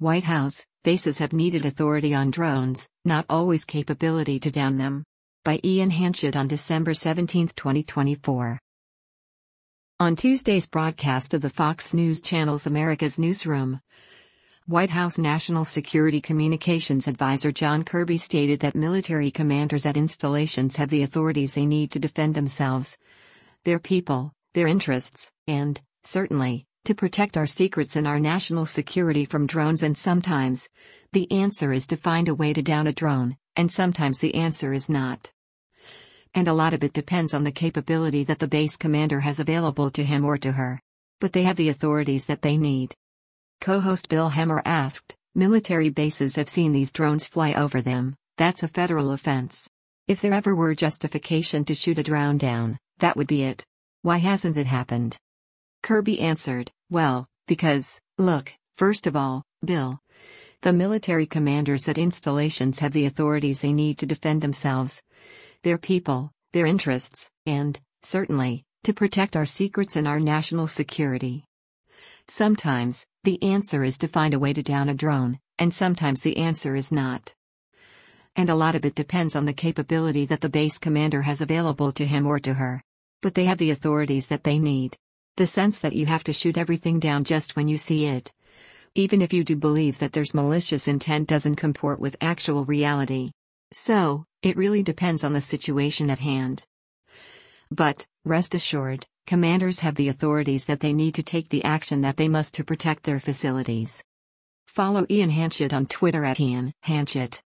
White House, bases have needed authority on drones, not always capability to down them. By Ian Hanchett on December 17, 2024. On Tuesday's broadcast of the Fox News Channel's America's Newsroom, White House National Security Communications Advisor John Kirby stated that military commanders at installations have the authorities they need to defend themselves, their people, their interests, and, certainly, to protect our secrets and our national security from drones. And sometimes, the answer is to find a way to down a drone, and sometimes the answer is not. And a lot of it depends on the capability that the base commander has available to him or to her. But they have the authorities that they need. Co-host Bill Hemmer asked, military bases have seen these drones fly over them, that's a federal offense. If there ever were justification to shoot a drone down, that would be it. Why hasn't it happened? Kirby answered, well, because, look, first of all, Bill, the military commanders at installations have the authorities they need to defend themselves, their people, their interests, and, certainly, to protect our secrets and our national security. Sometimes, the answer is to find a way to down a drone, and sometimes the answer is not. And a lot of it depends on the capability that the base commander has available to him or to her. But they have the authorities that they need. The sense that you have to shoot everything down just when you see it, even if you do believe that there's malicious intent, doesn't comport with actual reality. So, it really depends on the situation at hand. But, rest assured, commanders have the authorities that they need to take the action that they must to protect their facilities. Follow Ian Hanchett on Twitter at Ian Hanchett.